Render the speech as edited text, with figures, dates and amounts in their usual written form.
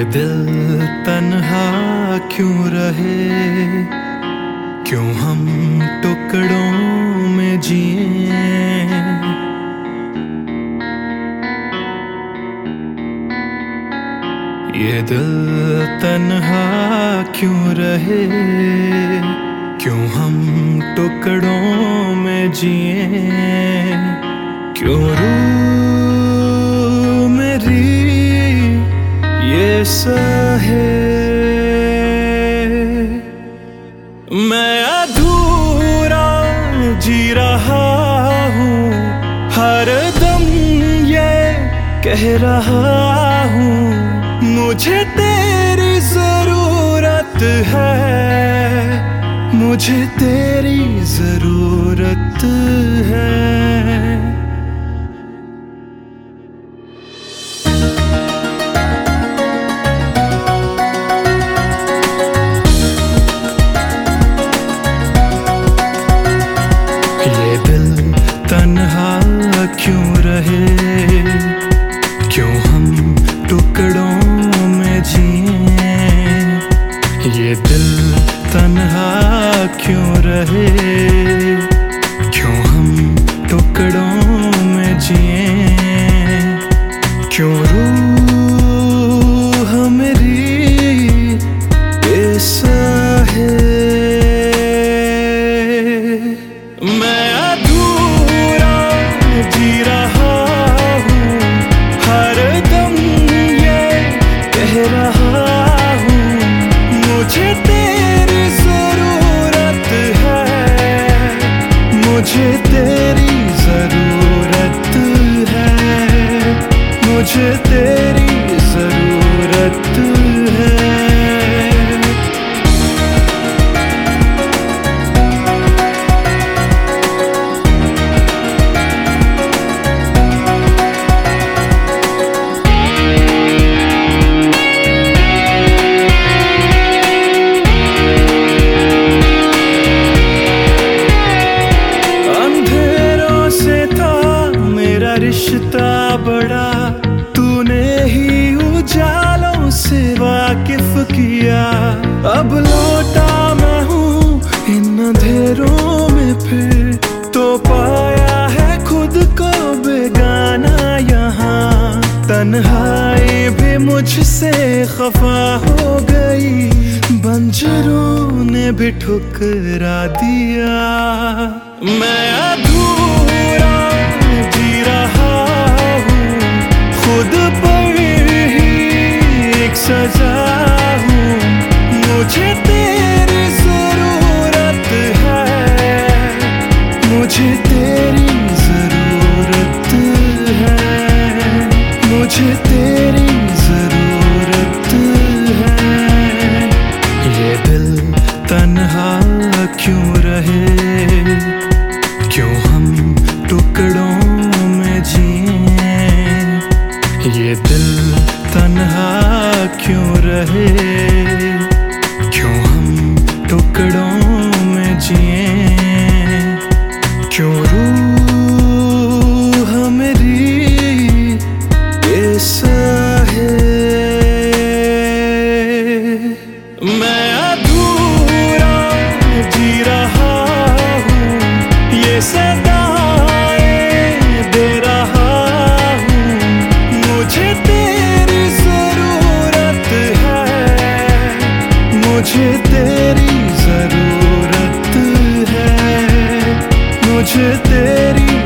ये दिल तन्हा क्यों रहे, क्यों हम टुकड़ों में जिए। ये दिल तन्हा क्यों रहे, क्यों हम टुकड़ों में जिए। क्यों रूह मेरी ये सहे, मैं अधूरा जी रहा हूँ, हर दम ये कह रहा हूँ, मुझे तेरी जरूरत है, मुझे तेरी जरूरत है। ये दिल तन्हा क्यों रहे, क्यों हम टुकड़ों में जिए। ये दिल तन्हा क्यों रहे, क्यों हम टुकड़ों में जिए। क्यों रूह मेरी ये सहे, मैं अधूरा जी रहा हूँ, हर दम ये कह रहा हूँ, मुझे तेरी जरूरत है, मुझे तेरी जरूरत है, मुझे तेरी जरूरत है। रिश्ता बड़ा तूने ही उजालों से वाकिफ किया, अब लौटा मैं हूँ इन अंधेरों में, फिर तो पाया है खुद को बेगाना यहाँ। तन्हाई भी मुझसे खफा हो गई, बंजरों ने भी ठुकरा दिया। मैं अधूरा जी रहा हूँ, खुद पर ही एक सजा हूँ, मुझे तेरी जरूरत है, मुझे तेरी जरूरत है, मुझे तेरी जरूरत है। ये दिल तन्हा क्यों रहे, क्यों हम टुकड़ों में जिए। ये दिल तन्हा क्यों रहे, क्यों हम टुकड़ों में जिए। क्यों रूह मेरी ये सहे, मैं अधूरा जी रहा हूँ, ये सदाएं दे रहा हूँ, मुझे तेरी जरूरत है, मुझे तेरी जरूरत है, मुझे तेरी